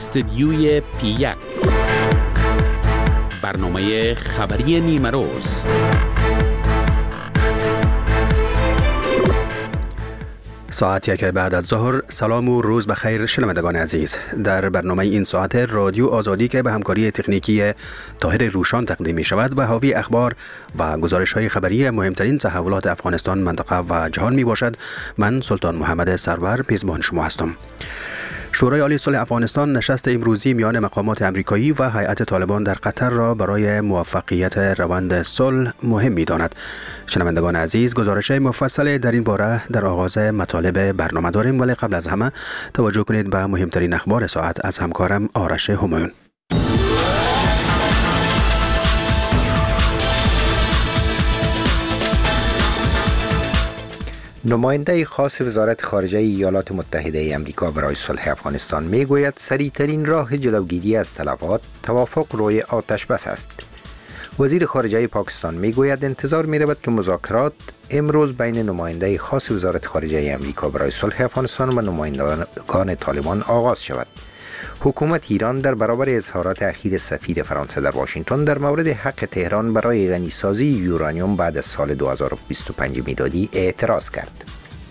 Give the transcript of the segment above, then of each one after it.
استدیوی P1 برنامه خبری نیمه روز. ساعت 1 بعد از ظهر. سلام و روز بخیر شنوندگان عزیز. در برنامه این ساعت رادیو آزادی که به همکاری تکنیکی طاهر روشان تقدیم می شود و حاوی اخبار و گزارش های خبری مهمترین تحولات افغانستان، منطقه و جهان می باشد. من سلطان محمد سرور پیزبان شما هستم. شورای عالی صلح افغانستان نشست امروزی میان مقامات امریکایی و هیئت طالبان در قطر را برای موفقیت روند صلح مهم می‌داند. شنوندگان عزیز، گزارش مفصل در این باره در آغاز مطالب برنامه داریم، ولی قبل از همه توجه کنید به مهمترین اخبار ساعت از همکارم آرش همایون. نماینده خاص وزارت خارجه ایالات متحده آمریکا برای صلح افغانستان میگوید سریعترین راه جلوگیری از تلفات توافق روی آتش بس است. وزیر خارجه پاکستان میگوید انتظار می‌رود که مذاکرات امروز بین نماینده خاص وزارت خارجه آمریکا برای صلح افغانستان و نمایندگان طالبان آغاز شود. حکومت ایران در برابر اظهارات اخیر سفیر فرانسه در واشنگتن در مورد حق تهران برای غنیسازی یورانیوم بعد از سال 2025 میلادی اعتراض کرد.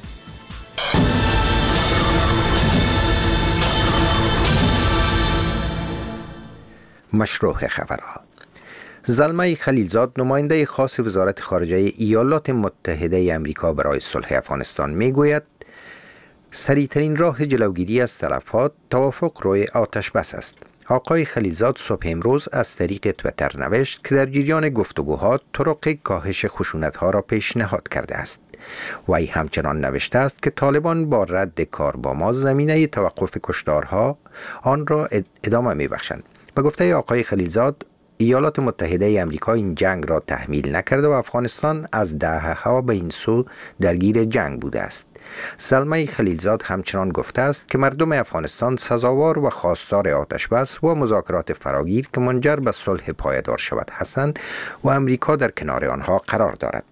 مشروع خبرها. زلمه خلیلزاد نماینده خاص وزارت خارجه ایالات متحده آمریکا برای صلح افغانستان میگوید سریعترین راه جلوگیری از تلفات توافق روی آتش بس است. آقای خلیلزاد صبح امروز از طریق تویتر نوشت که در جریان گفتگوها طرق کاهش خشونت‌ها را پیشنهاد کرده است. وی همچنان نوشته است که طالبان با رد کار با ما زمینه توقف کشتارها آن را ادامه می‌بخشند. به گفته آقای خلیلزاد، ایالات متحده آمریکا این جنگ را تحمیل نکرده و افغانستان از دهه‌ها به این سو درگیر جنگ بوده است. زلمه خلیلزاد همچنان گفته است که مردم افغانستان سزاوار و خواستار آتش بس و مذاکرات فراگیر که منجر به صلح پایدار شود هستند و امریکا در کنار آنها قرار دارد.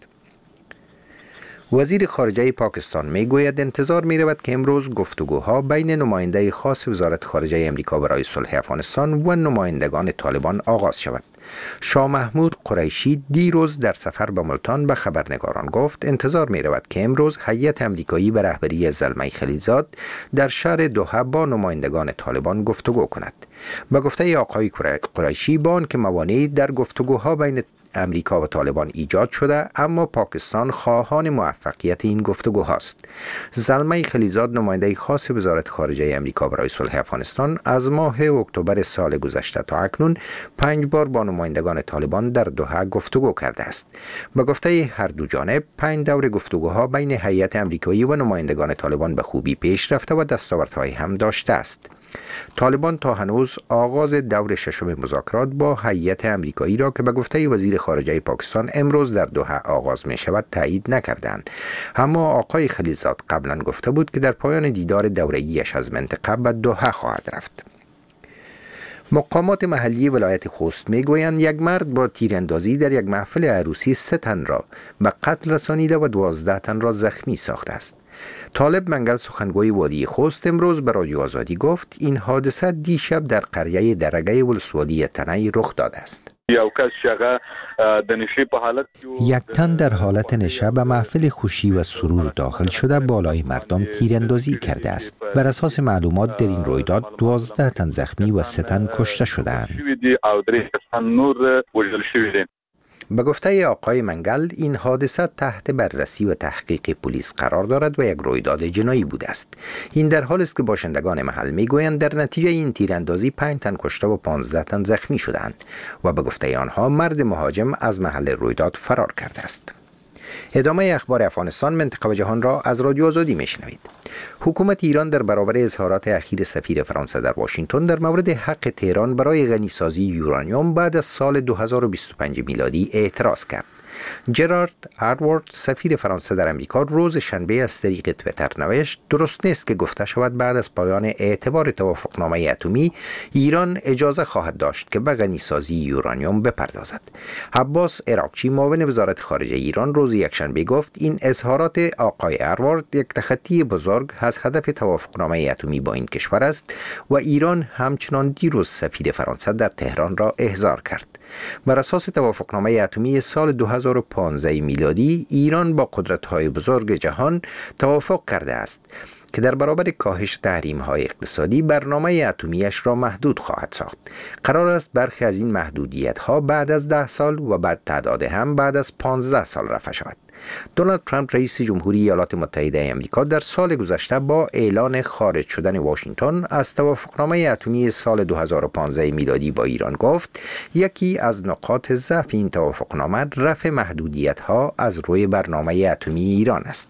وزیر خارجه پاکستان میگوید انتظار می‌رود که امروز گفتگوها بین نماینده خاص وزارت خارجه آمریکا برای صلح افغانستان و نمایندگان طالبان آغاز شود. شاه محمود قریشی دیروز در سفر به ملتان به خبرنگاران گفت انتظار می‌رود که امروز هیئت امریکایی به رهبری زلمه خلیلزاد در شهر دوحه با نمایندگان طالبان گفتگو کند. به گفته آقای قریشی، با آنکه موانعی در گفتگوها بین امریکا و طالبان ایجاد شده، اما پاکستان خواهان موفقیت این گفتگوهاست. زلمه خلیلزاد نماینده خاص وزارت خارجه امریکا برای صلح افغانستان از ماه اکتبر سال گذشته تا اکنون 5 بار با نمایندگان طالبان در دوحه گفتگو کرده است. به گفته هر دو جانب 5 دور گفتگوها بین هیئت امریکایی و نمایندگان طالبان به خوبی پیش رفته و دستاوردهای هم داشته است. طالبان تا هنوز آغاز دور ششم مذاکرات با هیئت امریکایی را که به گفته وزیر خارجه پاکستان امروز در دوحه آغاز می شود تایید نکردند. اما آقای خلیلزاد قبلا گفته بود که در پایان دیدار دوره‌ایش از منطقه به دوحه خواهد رفت. مقامات محلی ولایت خوست میگویند یک مرد با تیراندازی در یک محفل عروسی 3 تن را به قتل رسانیده و 12 تن را زخمی ساخته است. طالب منگل سخنگوی وادی خوست امروز به رادیو آزادی گفت این حادثه دیشب در قریه درگه ولسوالی تنی رخ داده است. یک تن در حالت نشه به محفل خوشی و سرور داخل شده بالای مردم تیراندازی کرده است. بر اساس معلومات در این رویداد 12 تن زخمی و 3 تن کشته شدند. به گفته آقای منگل این حادثه تحت بررسی و تحقیق پلیس قرار دارد و یک رویداد جنایی بوده است. این در حالی است که باشندگان محل میگویند در نتیجه این تیراندازی 5 تن کشته و 15 تن زخمی شدند و به گفته آنها مرد مهاجم از محل رویداد فرار کرده است. ادامه اخبار افغانستان، منطقه و جهان را از رادیو آزادی میشنوید. حکومت ایران در برابر اظهارات اخیر سفیر فرانسه در واشنگتن در مورد حق تهران برای غنیسازی یورانیوم بعد از سال 2025 میلادی اعتراض کرد. جرارد هاروارد سفیر فرانسه در امریکا روز شنبه از طریق توییتر نوشت درست نیست که گفته شود بعد از پایان اعتبار توافقنامه اتمی ایران اجازه خواهد داشت که به غنیسازی یورانیوم بپردازد. عباس عراقچی معاون وزارت خارجه ایران روز یکشنبه گفت این اظهارات آقای هاروارد یک تخطی بزرگ از هدف توافقنامه اتمی با این کشور است و ایران همچنان دیروز سفیر فرانسه در تهران را احضار کرد. بر اساس توافقنامه اتمی سال 2015 میلادی ایران با قدرت‌های بزرگ جهان توافق کرده است که در برابر کاهش تحریم‌های اقتصادی برنامه اتمیش را محدود خواهد ساخت. قرار است برخی از این محدودیت‌ها بعد از 10 سال و بعد تعداد هم بعد از 15 سال رفع شود. دونالد ترامپ رئیس جمهوری ایالات متحده آمریکا در سال گذشته با اعلان خارج شدن واشنگتن از توافقنامه اتمی سال 2015 میلادی با ایران گفت یکی از نقاط ضعف این توافقنامه رفع محدودیت‌ها از روی برنامه اتمی ایران است.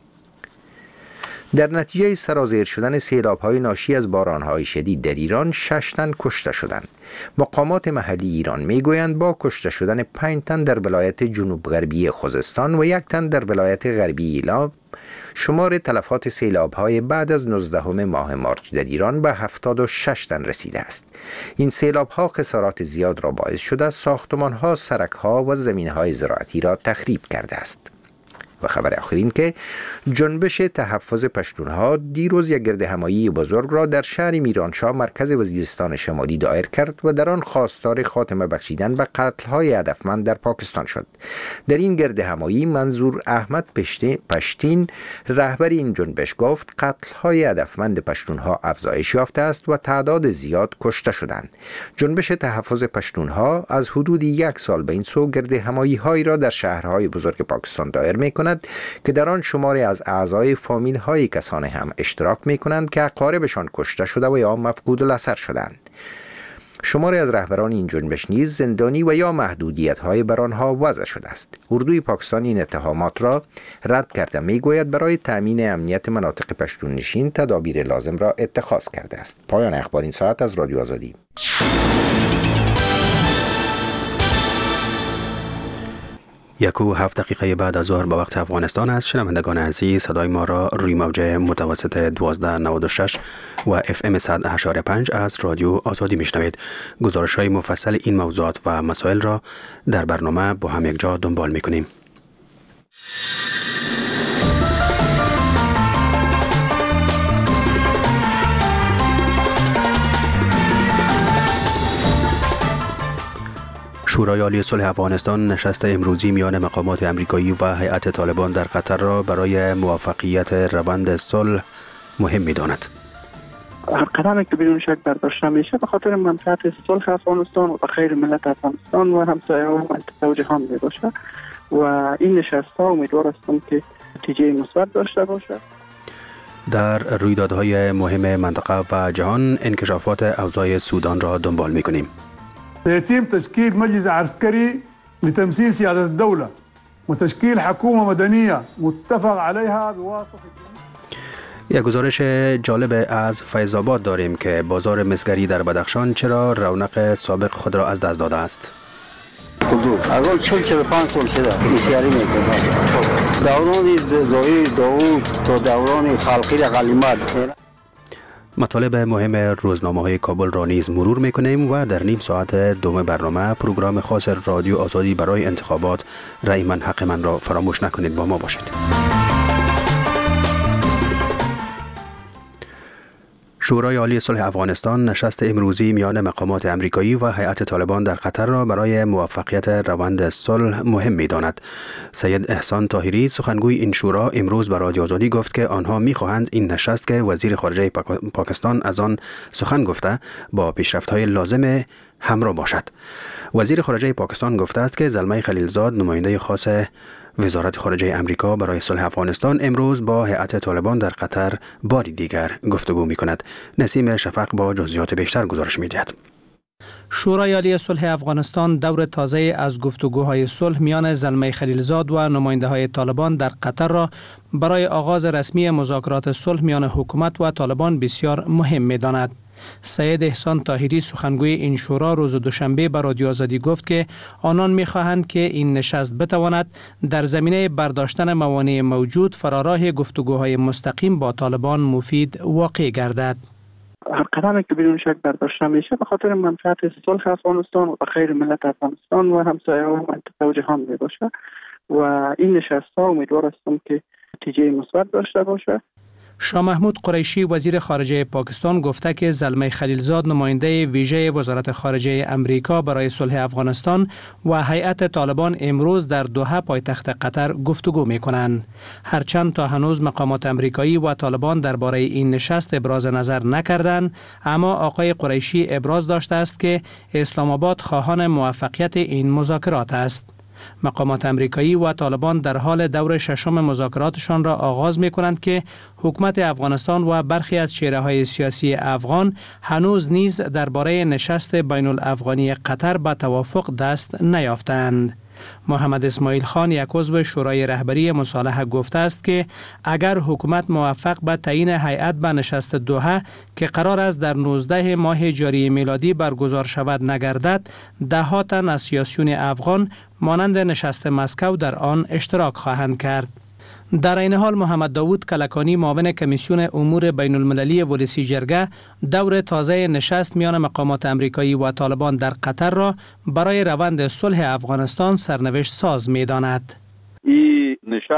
در نتیجه سرازیر شدن سیلاب‌های ناشی از باران‌های شدید در ایران 6 تن کشته شدند. مقامات محلی ایران می‌گویند با کشته شدن 5 تن در ولایت جنوب غربی خوزستان و 1 تن در ولایت غربی ایلام شمار تلفات سیلاب‌های بعد از 19 ماه مارچ در ایران به 76 تن رسیده است. این سیلاب‌ها خسارات زیاد را باعث شده ساختمان‌ها، سرک‌ها و زمین‌های زراعتی را تخریب کرده است. و خبر آخرین که جنبش تحفظ پشتونها دیروز یک گردهمایی بزرگ را در شهر میرانشاه مرکز وزیرستان شمالی دایر کرد و در آن خواستار خاتمه بخشیدن به قتل‌های هدفمند در پاکستان شد. در این گردهمایی منظور احمد پشتین رهبر این جنبش گفت قتل‌های هدفمند پشتونها افزایش یافته است و تعداد زیاد کشته شدند. جنبش تحفظ پشتونها از حدود 1 سال به این سو گردهمایی‌هایی را در شهرهای بزرگ پاکستان دایر می‌کند که در آن شماری از اعضای فامیل های کسان هم اشتراک می کنند که اقاربشان کشته شده و یا مفقود الاثر شدند. شماری از رهبران این جنبش نیز زندانی و یا محدودیت های بر آنها وضع شده است. اردوی پاکستان این اتهامات را رد کرده می گوید برای تامین امنیت مناطق پشتون نشین تدابیر لازم را اتخاذ کرده است. پایان اخبار این ساعت از رادیو آزادی. 1:07 دقیقه بعد از ظهر به وقت افغانستان است. شنوندگان عزیز صدای ما را روی موج متوسط 1296 و FM 100.5 از رادیو آزادی میشنوید. گزارش های مفصل این موضوعات و مسائل را در برنامه با هم یک جا دنبال میکنیم. شورای عالی صلح افغانستان نشست امروزی میان مقامات امریکایی و هیئت طالبان در قطر را برای موفقیت روند صلح مهم می‌داند. هر قدمی که بدون شک برداشته میشه به خاطر منفعت صلح افغانستان و خیر ملت افغانستان و همسایه‌ها و منطقه و جهان میباشه و این نشست‌ها امیدوار هستم که نتیجه مثبت داشته باشه. در رویدادهای مهم منطقه و جهان انکشافات اوضاع سودان را دنبال می‌کنیم. سيتم تشكيل مجلس عسكري لتمثيل سيادة الدولة وتشكيل حكومة مدنية متفق عليها بواسطة. یک گزارش جالب از فیض آباد داریم که بازار مسگری در بدخشان چرا رونق سابق خود را از دست داده است. اول 45 سال شده مسگری میکنه. دوران زاهی داوود تا دوران خلقی غلیمت. مطالب مهم روزنامه‌های کابل را نیز مرور می‌کنیم و در نیم ساعت دوم برنامه پروگرام خاص رادیو آزادی برای انتخابات رأی من حق من را فراموش نکنید. با ما باشید. شورای عالی صلح افغانستان نشست امروزی میان مقامات امریکایی و هیئت طالبان در قطر را برای موفقیت روند صلح مهم می‌داند. سید احسان طاهری سخنگوی این شورا امروز به رادیو آزادی گفت که آنها می‌خواهند این نشست که وزیر خارجه پاکستان از آن سخن گفته با پیشرفت‌های لازم همراه باشد. وزیر خارجه پاکستان گفته است که زلمه خلیلزاد نماینده خاص وزارت خارجه امریکا برای صلح افغانستان امروز با هیئت طالبان در قطر باری دیگر گفتگو می‌کند. نسیم شفق با جزئیات بیشتر گزارش می‌دهد. شورای عالی صلح افغانستان دور تازه از گفتگوهای صلح میان زلمه خلیلزاد و نماینده‌های طالبان در قطر را برای آغاز رسمی مذاکرات صلح میان حکومت و طالبان بسیار مهم می‌داند. سید احسان طاهری سخنگوی این شورا روز دوشنبه به رادیو آزادی گفت که آنان می‌خواهند که این نشست بتواند در زمینه برداشتن موانع موجود فراراه گفتگوهای مستقیم با طالبان مفید واقع گردد. هر قدمی که بدون شک برداشته میشه به خاطر منفعت صلح افغانستان و خیر ملت افغانستان و همسایه‌ها و منطقه و جهان می باشه و این نشست‌ها امیدوار هستم که نتیجه مثبت داشته باشه. شاه محمود قریشی وزیر خارجه پاکستان گفته که زلمه خلیلزاد نماینده ویژه وزارت خارجه امریکا برای صلح افغانستان و هیئت طالبان امروز در دوحه پایتخت قطر گفتگو می‌کنند. هرچند تا هنوز مقامات امریکایی و طالبان درباره این نشست ابراز نظر نکردند، اما آقای قریشی ابراز داشته است که اسلام آباد خواهان موفقیت این مذاکرات است. مقامات امریکایی و طالبان در حال دور ششم مذاکراتشان را آغاز می کنند که حکومت افغانستان و برخی از چهره‌های سیاسی افغان هنوز نیز درباره نشست بین الافغانی قطر به توافق دست نیافتند. محمد اسماعیل خان یک عضو شورای رهبری مصالحه گفته است که اگر حکومت موفق به تعیین هیئت به نشست دوحه که قرار است در 19 ماه جاری میلادی برگزار شود نگردد، ده‌ها تن از سیاسیون افغان مانند نشست مسکو در آن اشتراک خواهند کرد. در این حال محمد داوود کلکانی معاون کمیسیون امور بین المللی ولسی جرگه دور تازه نشست میان مقامات امریکایی و طالبان در قطر را برای روند صلح افغانستان سرنوشت ساز می‌داند. این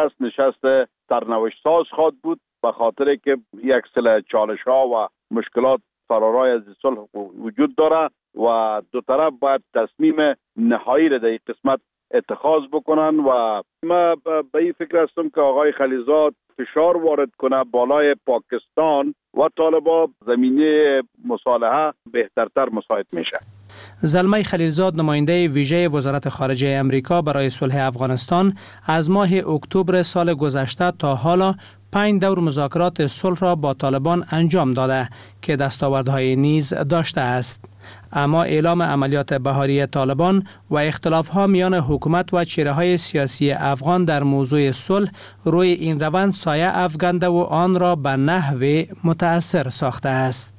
نشست سرنوشت ساز خواهد بود به خاطر که یک سلسله چالش‌ها و مشکلات فرارای از صلح وجود داره و دو طرف باید تصمیم نهایی را در این قسمت اتخاذ بکنن و ما به این فکر هستم که آقای خلیلزاد فشار وارد کنه بالای پاکستان و طالبان زمینه مصالحه بهترتر مساعد میشه. زلمه خلیلزاد نماینده ویژه وزارت خارجه امریکا برای صلح افغانستان از ماه اکتبر سال گذشته تا حالا 5 دور مذاکرات صلح را با طالبان انجام داده که دستاوردهای نیز داشته است. اما اعلام عملیات بهاری طالبان و اختلاف‌ها میان حکومت و چهره‌های سیاسی افغان در موضوع صلح روی این روند سایه افکنده و آن را به نحو متأثر ساخته است.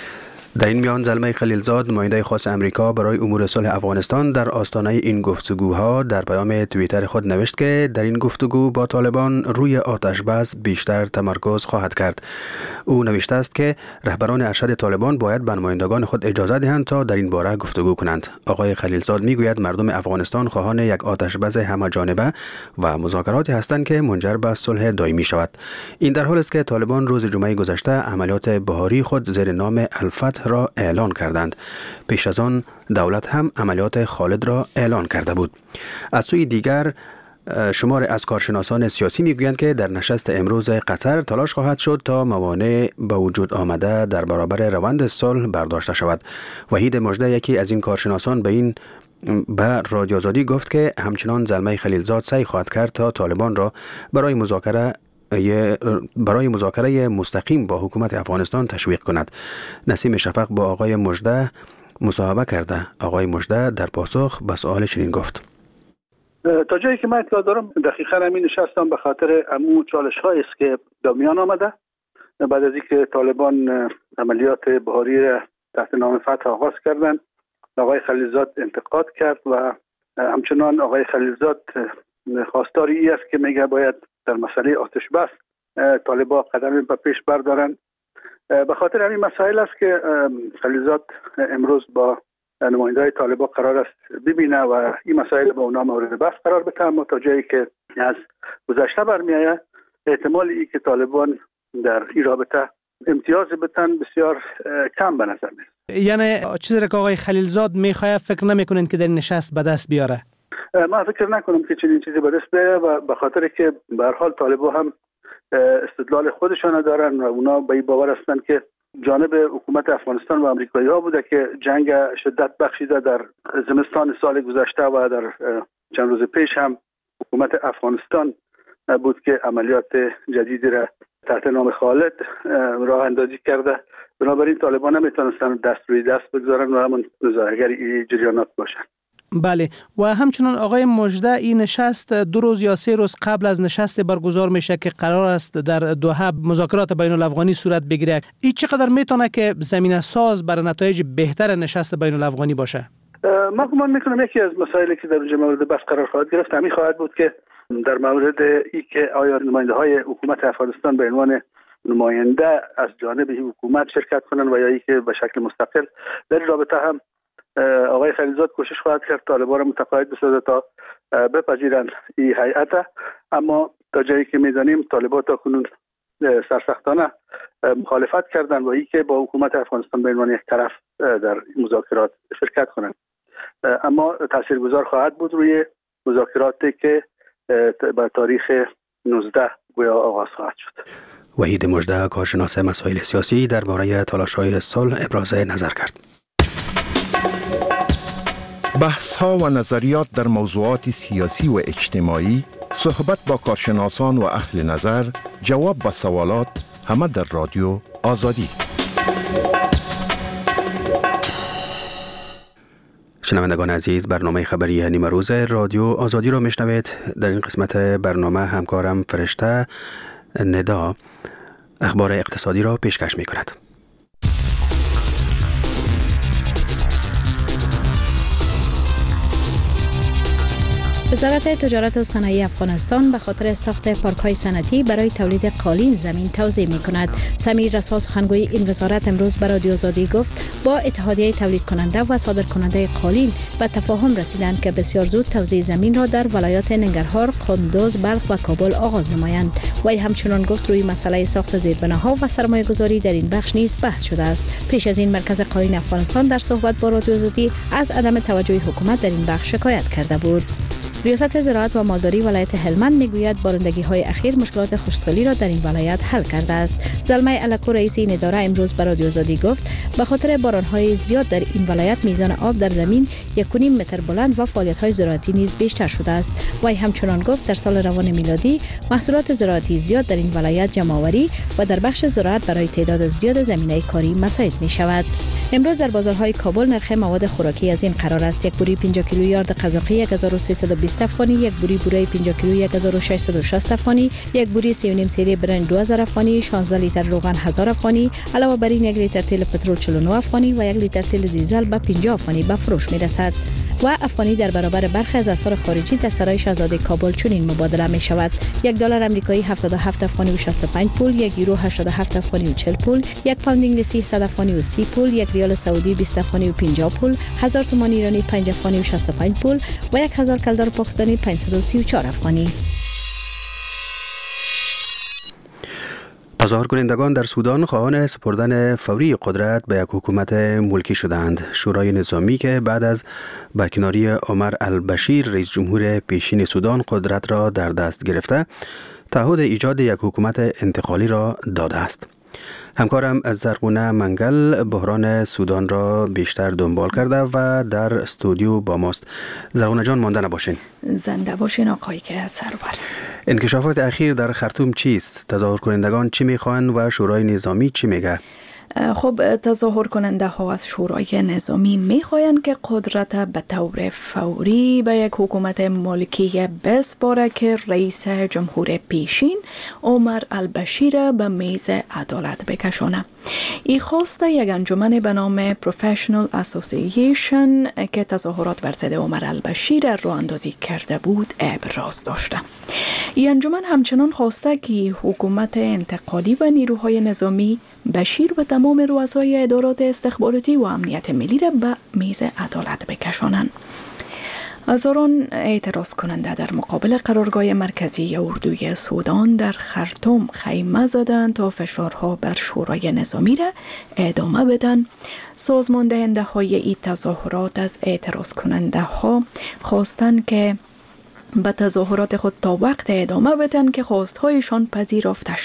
در این میان زلمه خلیلزاد نماینده خاص امریکا برای امور صلح افغانستان در آستانه این گفتگوها در پیام توییتر خود نوشت که در این گفتگو با طالبان روی آتش بس بیشتر تمرکز خواهد کرد. او نوشته است که رهبران ارشد طالبان باید به نمایندگان خود اجازه دهند تا در این باره گفتگو کنند. آقای خلیلزاد میگوید مردم افغانستان خواهان یک آتش بس همه‌جانبه و مذاکراتی هستند که منجر به صلح دائمی شود. این در حالی است که طالبان روز جمعه گذشته عملیات بهاری خود زیر نام الفتح را اعلان کردند. پیش از آن دولت هم عملیات خالد را اعلان کرده بود. از سوی دیگر شمار از کارشناسان سیاسی میگویند که در نشست امروز قطر تلاش خواهد شد تا موانع به وجود آمده در برابر روند صلح برداشته شود. وحید مژده یکی از این کارشناسان به رادیو آزادی گفت که همچنان زلمه خلیلزاد سعی خواهد کرد تا طالبان را برای مذاکره مستقیم با حکومت افغانستان تشویق کند. نسیم شفق با آقای مژده مصاحبه کرده. آقای مژده در پاسخ به سوال چنین گفت: تا جایی که من اطلاع دارم دقیقاً همین نشستم به خاطر امو چالش‌هایی است که در میان آمده بعد از اینکه طالبان عملیات بهاری را تحت نام فتح آغاز کردند. آقای خلیلزاد انتقاد کرد و همچنان آقای خلیلزاد خواستار این است که میگه باید در مسئله آتش بس طالبان قدم به پیش بردارن. به خاطر همین مسائل است که خلیلزاد امروز با نماینده‌های طالبان قرار است ببینه و این مسائل با اونا مورد بحث قرار بده. اما تا جایی که از گذشته برمیآید احتمال ای که طالبان در این رابطه امتیاز بتن بسیار کم به نظر میاد. یعنی چیزی که آقای خلیلزاد میخواد فکر نمیکنین که در نشست به دست بیاره؟ من فکر نکنم که چنین چیزی به دست بیاره و به خاطر که به هر حال طالبان هم استدلال خودشان دارن و اونا به این باور هستند که جانب حکومت افغانستان و امریکایی ها بوده که جنگ شدت بخشیده در زمستان سال گذشته و در چند روز پیش هم حکومت افغانستان بود که عملیات جدیدی را تحت نام خالد راه اندازی کرده. بنابراین طالبان نمیتونستن دست روی دست بگذارن و همون مظاهرگری جریانات باشن. بله و همچنان آقای مژده این نشست 2 روز یا 3 روز قبل از نشست برگزار میشه که قرار است در دوحه مذاکرات بین الافغانی صورت بگیره. این چقدر میتونه که زمینه ساز برای نتایج بهتر نشست بین الافغانی باشه؟ ما گمان میکنم یکی از مسائلی که در اونجا مورد بحث قرار خواهد گرفت همین خواهد بود که در مورد ای که آیا نماینده های حکومت افغانستان به عنوان نماینده از جانب حکومت شرکت کنند و یا ای که به شکل مستقل. در این رابطه هم آقای خلیلزاد کوشش خواهد کرد طالبان را متقاعد بسازه تا بپذیرند این هیئت، اما تا جایی که میدانیم طالبان تا کنون سرسختانه مخالفت کردند و ای که با حکومت افغانستان به عنوان یک طرف در مذاکرات شرکت کنند، اما تاثیرگذار خواهد بود روی مذاکراتی که با تاریخ 19 گویا آغاز خواهد شد. وحید مژده کارشناس مسائل سیاسی درباره تلاش‌های صلح ابراز نظر کرد. بحث‌ها و نظریات در موضوعات سیاسی و اجتماعی، صحبت با کارشناسان و اهل نظر، جواب به سوالات، همه در رادیو آزادی. شنوندگان عزیز، برنامه خبری نیمه روز رادیو آزادی را میشنوید. در این قسمت برنامه همکارم فرشته ندا اخبار اقتصادی را پیشکش می کند. وزارت تجارت و صنایع افغانستان به خاطر ساخت پارک‌های صنعتی برای تولید قالین زمین توزیع می‌کند. سمیر رسا سخنگوی این وزارت امروز به رادیو آزادی گفت با اتحادیه تولید کننده و صادر کننده قالین به تفاهم رسیدند که بسیار زود توزیع زمین را در ولایات ننگرهار، کندوز، بلخ و کابل آغاز نمایند. وی همچنان گفت روی مسئله ساخت زیربناها و سرمایه‌گذاری در این بخش نیز بحث شده است. پیش از این مرکز قالین افغانستان در صحبت با رادیو آزادی از عدم توجه حکومت در این بخش شکایت کرده بود. ریاست زراعت و مالداری ولایت هلمند میگوید بارندگی‌های اخیر مشکلات خشکسالی را در این ولایت حل کرده است. زلمه الکو رئیس این اداره امروز به رادیو آزادی گفت به خاطر باران‌های زیاد در این ولایت میزان آب در زمین 1.5 متر بلند و فعالیت‌های زراعتی نیز بیشتر شده است. وی همچنان گفت در سال روان میلادی محصولات زراعتی زیاد در این ولایت جمع‌آوری و در بخش زراعت برای تعداد زیاد زمینه کاری مساعد می‌شود. امروز در بازارهای کابل نرخ مواد خوراکی از این قرار است: یک بوری 50 کیلو یارد قزاقی 1320 افغانی، یک بوری بوره 50 کیلو 1660 افغانی، یک بوری 3.5 سری برنج 2000 افغانی، 16 لیتر روغن 1000 افغانی، علاوه بر این 1 لیتر تیل پترول 49 افغانی و 1 لیتر تیل دیزل به 50 افغانی به فروش میرسد. و افغانی در برابر برخی از اسعار خارجی در سرای شاهزاده کابل چنین مبادله می شود: $1 آمریکایی 77 افغانی و 65 پول، 1 یورو 87 افغانی و 40 پول، 1 پوند انگلیسی 100 افغانی و 30 پول، 1 ریال سعودی 20 افغانی و 50 پول، 1000 تومان ایرانی 5 افغانی و 65 پول و 1000 کلدار پاکستانی 534 افغانی. تظاهر کنندگان در سودان خواهان سپردن فوری قدرت به یک حکومت ملکی شدند. شورای نظامی که بعد از برکناری عمر البشیر رئیس جمهور پیشین سودان قدرت را در دست گرفته، تعهد ایجاد یک حکومت انتقالی را داده است. همکارم از زرغونه منگل بحران سودان را بیشتر دنبال کرده و در استودیو با ماست. زرغونه جان، مانده نباشین. زنده باشین آقای که سرور. انکشافات اخیر در خرطوم چیست؟ تظاهر کنندگان چی میخوان و شورای نظامی چی میگه؟ خب تظاهر کننده ها از شورای نظامی میخواین که قدرت به طور فوری به یک حکومت ملکی بسپاره که رئیس جمهور پیشین عمر البشیر به میز عدالت بکشانه. این خواست یک انجمن به نام Professional Association که تظاهرات بر ضد عمر البشیر راه اندازی کرده بود ابراز داشته. این انجمن همچنان خواسته که حکومت انتقالی و نیروهای نظامی بشیر و تمام رؤسای ادارات استخباراتی و امنیت ملی را به میز عدالت بکشانند. هزاران اعتراض کننده در مقابل قرارگاه مرکزی اردوی سودان در خرطوم خیمه زدند تا فشارها بر شورای نظامی را ادامه بدن. سازمان دهنده های این تظاهرات از اعتراض کننده ها خواستند که به تظاهرات خود تا وقت ادامه بدن که خواستهایشان پذیرفته شوند.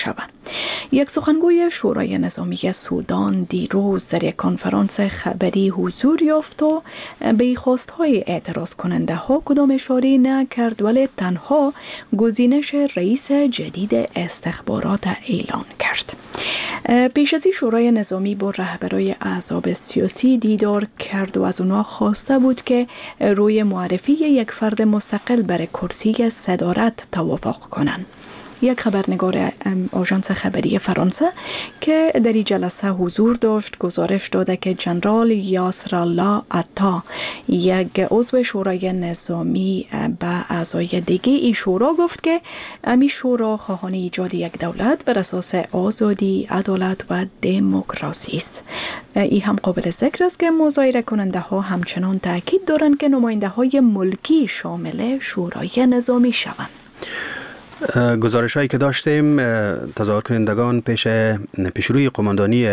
یک سخنگوی شورای نظامی سودان دیروز در یک کنفرانس خبری حضور یافت و به خواستهای اعتراض کننده ها کدام اشاره نکرد، ولی تنها گزینش رئیس جدید استخبارات اعلان کرد. پیش از این شورای نظامی با رهبرای احزاب سیاسی دیدار کرد و از اونا خواسته بود که روی معرفی یک فرد مستقل برای کرسی صدارت توافق کنند. یک خبرنگار آژانس خبری فرانسه که در این جلسه حضور داشت گزارش داده که جنرال یاسر الله عطا، یک عضو شورای نظامی، به اعضای دیگه ای شورا گفت که امی شورا خواهان ایجاد یک دولت بر اساس آزادی، عدالت و دموکراسی است. این هم قابل ذکر است که مظاهره کننده ها همچنان تاکید دارند که نماینده های ملکی شامل شورای نظامی شوند. گزارش هایی که داشتیم، تظاهر کنندگان پیشروی قماندانی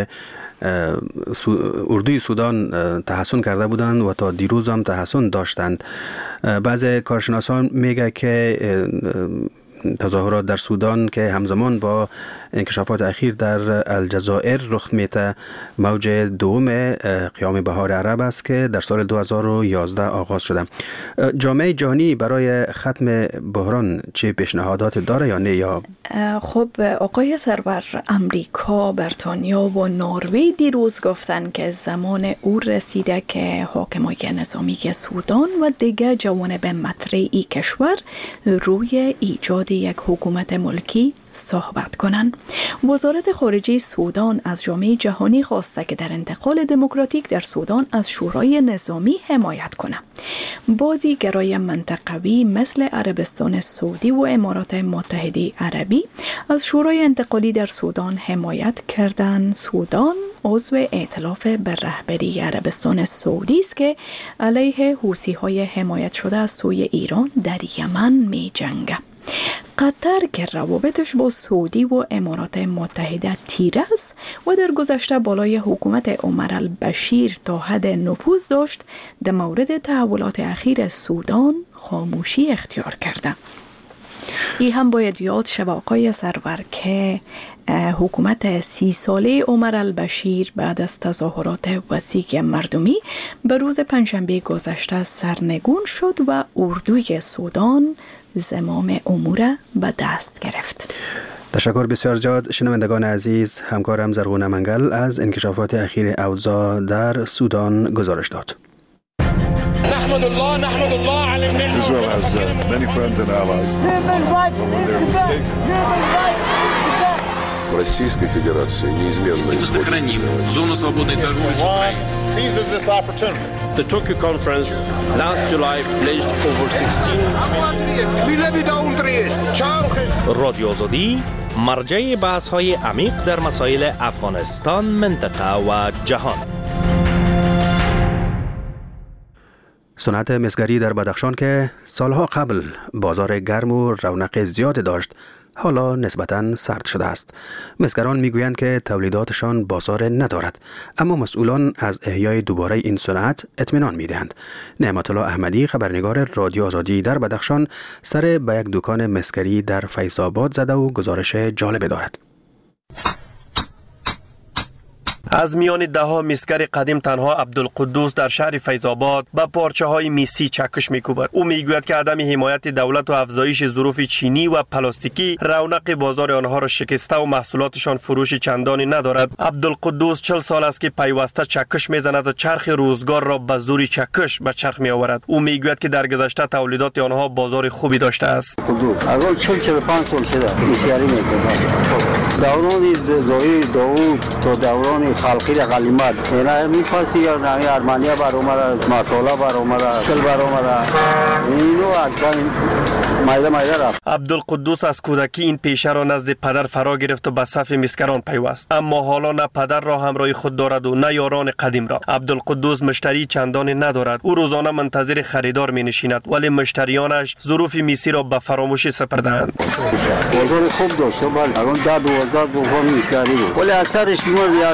اردوی سودان تحسن کرده بودند و تا دیروز هم تحسن داشتند. بعضی کارشناسان میگه که تظاهرات در سودان که همزمان با انکشافات اخیر در الجزائر رخ میده موج دوم قیام بهار عرب است که در سال 2011 آغاز شده. جامعه جهانی برای ختم بحران چه پیشنهادات داره یا نه؟ یا خب آقای سرور، امریکا، بریتانیا و نروژ دیروز گفتن که زمان او رسیده که حاکمای نظامی سودان و دیگر جوانب مطرحی کشور روی ایجاد یک حکومت ملکی صحبت کنند. وزارت خارجه سودان از جامعه جهانی خواسته که در انتقال دموکراتیک در سودان از شورای نظامی حمایت کنند. بازیگرای منطقوی مثل عربستان سعودی و امارات متحده عربی از شورای انتقالی در سودان حمایت کردند. سودان عضو ائتلاف به رهبری عربستان سعودی است که علیه حوثی‌های حمایت شده از سوی ایران در یمن می جنگد. قطر که روابطش با سعودی و امارات متحده تیره است و در گذشته بالای حکومت عمر البشیر تا حد نفوذ داشت، در مورد تحولات اخیر سودان خاموشی اختیار کرده. این هم باید یاد شود آقای سرور که حکومت 30 ساله عمر البشیر بعد از تظاهرات وسیع مردمی به روز پنجشنبه گذشته سرنگون شد و اردوی سودان زمام امور به دست گرفت. تشکر بسیار زیاد شنوندگان عزیز. همکارم زرغونه منگل از انکشافات اخیر اوضاع در سودان گزارش داد. نحمد الله علی النعمة. Israel has many friends and allies. В Российской Федерации неизменно сохраним зону свободной торговли с Украиной. Seizes this opportunity. The Tokyo conference last July pledged over 16 رادیو آزادی مرجع بحث‌های عمیق در مسائل افغانستان، منطقه و جهان. صنعت مسگری در بدخشان که سالها قبل بازار گرم و رونق زیاد داشت، حالا نسبتاً سرد شده است. مسگران میگویند که تولیداتشان بازار ندارد، اما مسئولان از احیای دوباره این صنعت اطمینان میدهند. نعمت الله احمدی، خبرنگار رادیو آزادی در بدخشان، سر به یک دکان مسگری در فیض‌آباد زده و گزارش جالب دارد. از میان دهها مسگر قدیم تنها عبدالقدوس در شهر فیض‌آباد با پارچه های میسی چکش میکوبد. او میگوید که عدم حمایت دولت و افزایش ظروف چینی و پلاستیکی رونق بازار آنها را شکسته و محصولاتشان فروش چندانی ندارد. عبدالقدوس 40 سال است که پیوسته چکش میزند و چرخ روزگار را به زور چکش به چرخ میآورد. او میگوید که در گذشته تولیدات آنها بازار خوبی داشته است. اول 45 سال شده مسگری میکنم. دوران زاهیر داوود تا دوران خلقی غلیمت اینا میپاسی یا نمی ارمنیا بر اومده، مساله بر اومده، کل بر اومده، اینو اکثر مایده رفت. عبدالقدوس از کودکی این پیشه را نزد پدر فرا گرفت و به صف مسگران پیوست، اما حالا نه پدر را همراه خود دارد و نه یاران قدیم را. عبدالقدوس مشتری چندانی ندارد. او روزانه منتظر خریدار می نشیند، ولی مشتریانش ظروف میسی را به فراموشی سپردند. بازار خوب داشت، ولی الان 10-12 بوم مشتری بود، ولی اکثرش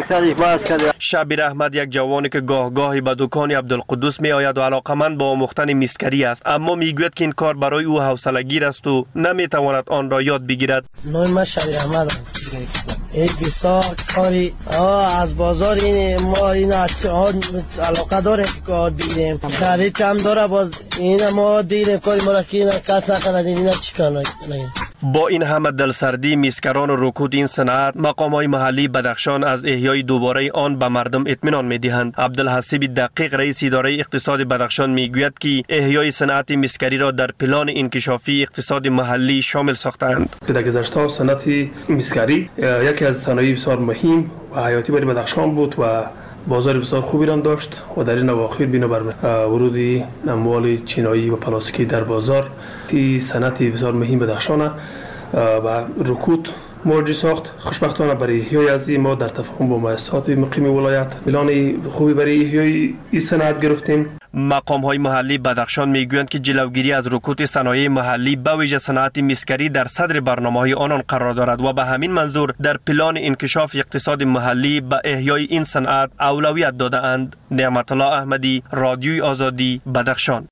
بحث کرده. شبیر احمد یک جوانی که گاهی به دکان عبدالقدوس می آید و علاقمند به آموختن میسکری است، اما میگوید که این کار برای او حوصله‌گیر است و نمیتواند آن را یاد بگیرد. من شبیر احمد است. این بیسا کاری از بازار ما این علاقه داره که کار بگیریم، خرید کم داره، باز این ما دیگه کاری ما را که کس نکنه این چیکار نگیم. با این همه دلسردی میسکران و رکود این صنعت، مقام‌های محلی بدخشان از احیای دوباره آن به مردم اطمینان می‌دهند. عبدالحسیب دقیق رئیس اداره اقتصاد بدخشان میگوید که احیای صنعت میسکری را در پلان انکشافی اقتصاد محلی شامل ساختند. در گذشته صنعت میسکری یکی از صنایع بسیار مهم و حیاتی برای بدخشان بود و بازار بسیار خوبی را داشت و در این اواخر بنابر ورود اموال چینایی و پلاستیکی در بازار تی صنعت بسیار مهم بدخشان و رکود مواجه ساخت. خوشبختانه برای احیای از ما در تفاهم با مؤسسات مقیم ولایت پلان خوبی برای احیای این صنعت گرفتیم. مقام‌های محلی بدخشان میگویند که جلوگیری از رکود صنایع محلی به ویژه صنعت میسکری در صدر برنامه‌های آنان قرار دارد و به همین منظور در پلان انکشاف اقتصاد محلی به احیای این صنعت اولویت داده‌اند. نعمت الله احمدی، رادیوی آزادی، بدخشان.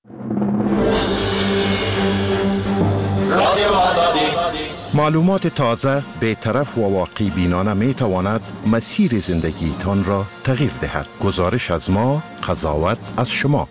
معلومات تازه، بی‌طرف و واقعی بینانه می تواند مسیر زندگیتان را تغییر دهد. گزارش از ما، قضاوت از شما.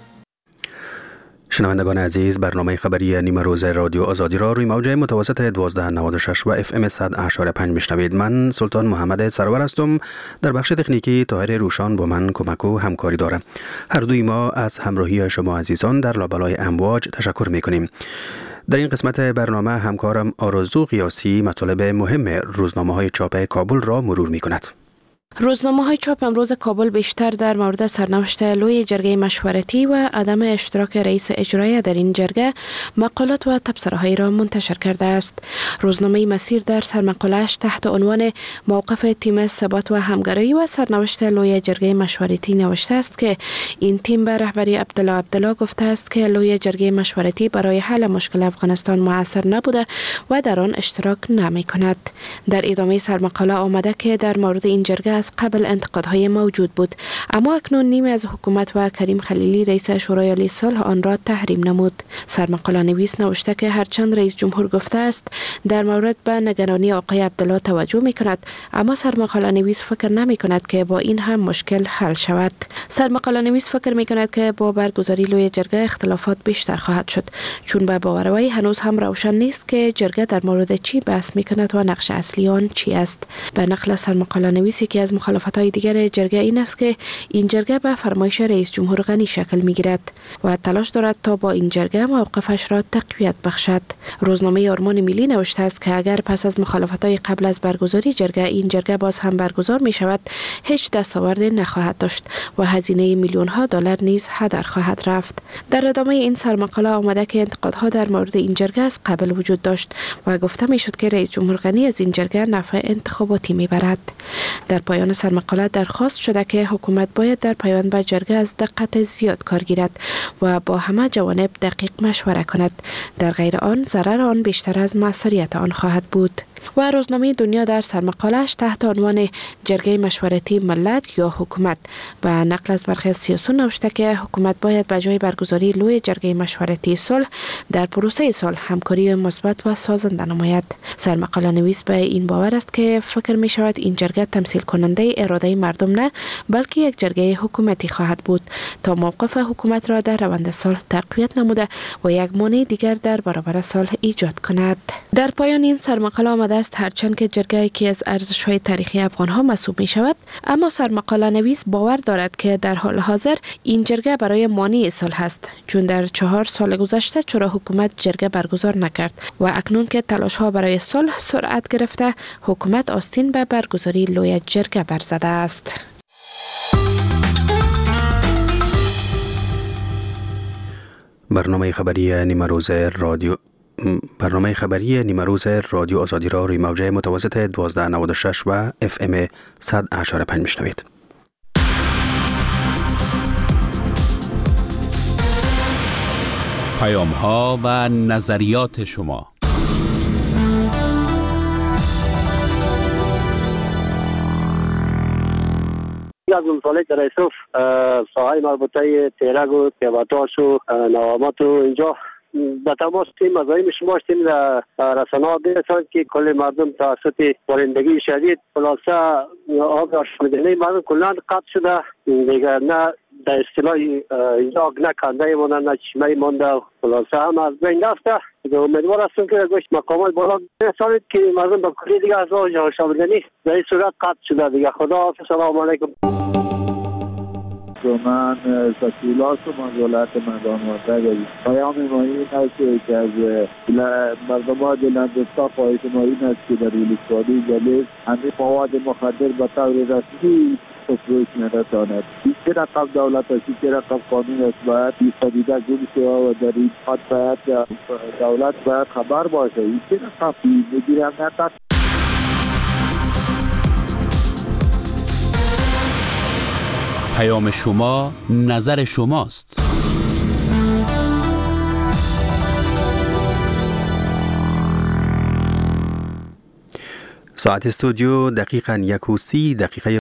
شنوندگان عزیز، برنامه خبری نیمه روز رادیو آزادی را روی موج متوسط 1296 و FM 100.5 میشنوید. من سلطان محمد سرور هستم. در بخش تکنیکی طاهر روشان با من کمک و همکاری دارم. هر دوی ما از همراهی شما عزیزان در لابلای امواج تشکر میکنیم. در این قسمت برنامه همکارم آرزو قیاسی مطالب مهم روزنامه‌های چاپ کابل را مرور می‌کند. روزنامه‌های چاپ امروز کابل بیشتر در مورد سرنوشت لوی جرگه مشورتی و عدم اشتراک رئیس اجرایی در این جرگه مقالات و تبصره‌هایی را منتشر کرده است. روزنامه مسیر در سرمقاله‌اش تحت عنوان موقف تیم ثبات و همگرایی و سرنوشت لوی جرگه مشورتی نوشته است که این تیم به رهبری عبدالله گفته است که لوی جرگه مشورتی برای حل مشکل افغانستان مؤثر نبوده و در آن اشتراک نمی‌کند. در ادامه سرمقاله آمده که در مورد این جرگه از قبل انتقادهای موجود بود، اما اکنون نیمی از حکومت و کریم خلیلی رئیس شورای عالی صلح آن را تحریم نمود. سرمقاله نویس نوشته که هرچند رئیس جمهور گفته است در مورد به نگرانی آقای عبدالله توجه می کند، اما سرمقاله نویس فکر نمی کند که با این هم مشکل حل شود. سرمقاله نویس فکر می کند که با برگزاری لوی جرگه اختلافات بیشتر خواهد شد، چون به باور وی هنوز هم روشن نیست که جرگه در مورد چی بحث می کند و نقش اصلی آن چی است. به نقل سرمقاله نویسی که از مخالفت‌های دیگر جرگه این است که این جرگه به فرمایش رئیس جمهور غنی شکل می‌گیرد و تلاش دارد تا با این جرگه موقفش را تقویت بخشد. روزنامه آرمان ملی نوشته است که اگر پس از مخالفت‌های قبل از برگزاری جرگه این جرگه باز هم برگزار می‌شود، هیچ دستاوردی نخواهد داشت و هزینه میلیون‌ها دلار نیز هدر خواهد رفت. در ادامه این سرمقاله آمده که انتقادها در مورد این جرگه از قبل وجود داشت و گفته می‌شد که رئیس جمهور غنی از این جرگه نفع انتخاباتی می‌برد. در پایان سرمقاله درخواست شده که حکومت باید در پیوند به جرگه از دقت زیاد کار گیرد و با همه جوانب دقیق مشوره کند. در غیر آن ضرر آن بیشتر از موثریت آن خواهد بود. و روزنامه دنیا در سرمقاله‌اش تحت عنوان جرگه مشورتی ملت یا حکومت و نقل از برخی از سیاسیون نوشته که حکومت باید به جای برگزاری لوی جرگه مشورتی صلح در پروسه صلح همکاری مثبت و سازنده نماید. سرمقاله نویس به این باور است که فکر می شود این جرگه تمثیل کننده اراده مردم نه، بلکه یک جرگه حکومتی خواهد بود تا موقف حکومت را در روند صلح تقویت نموده و یک مانع دیگر در برابر صلح ایجاد کند. در پایان این سرمقاله آمده است هرچند که جرگه یکی از ارزش‌های تاریخی افغان‌ها محسوب می‌شود، اما سرمقاله نویس باور دارد که در حال حاضر این جرگه برای مانع صلح است، چون در 4 سال گذشته چرا حکومت جرگه برگزار نکرد و اکنون که تلاش‌ها برای صلح سرعت گرفته، حکومت آستین به برگزاری لوی جرگه برزده است. برنامه خبری نیمه روز رادیو آزادی را روی موج متوسط 1296 و FM 100.5 میشنوید. پیام‌ها و نظریات شما. از زلزله در ایسوف ساحه مربوطه تیرگ و پیواتاش و نوامات و اینجا به تماس تیم مزایم شما تیم در رسانه ها برساند که کل مردم توسط بارندگی شدید خلاصه آب آشامیدنی مردم کلان قطع شده دیگر نه در اصطلاح اینجا نه کنده مانده نه چشمه مانده خلاصه هم از بین رفته امیدوار هستم که گوشت مقامات بالا برسانید که مردم به کلی دیگه از آشامیدنی در این صورت قطع شده دیگه. خدا حافظ. سلام علیکم. من سکولاس و منزولت مردان وطن پیام ما این است که از مردمان دلندستا خواهش ما این است که در ولسوالی جلیل همه مواد مخدر به طور رسمی تفروش نرساند. هیچ رقم دولت است، هیچ رقم قانون است، باید این پدیده گم شود و در این حد باید دولت باید خبر باشه. هیچ رقم میگیرم نتاست. پیام شما نظر شماست. ساعت استودیو دقیقاً 1:30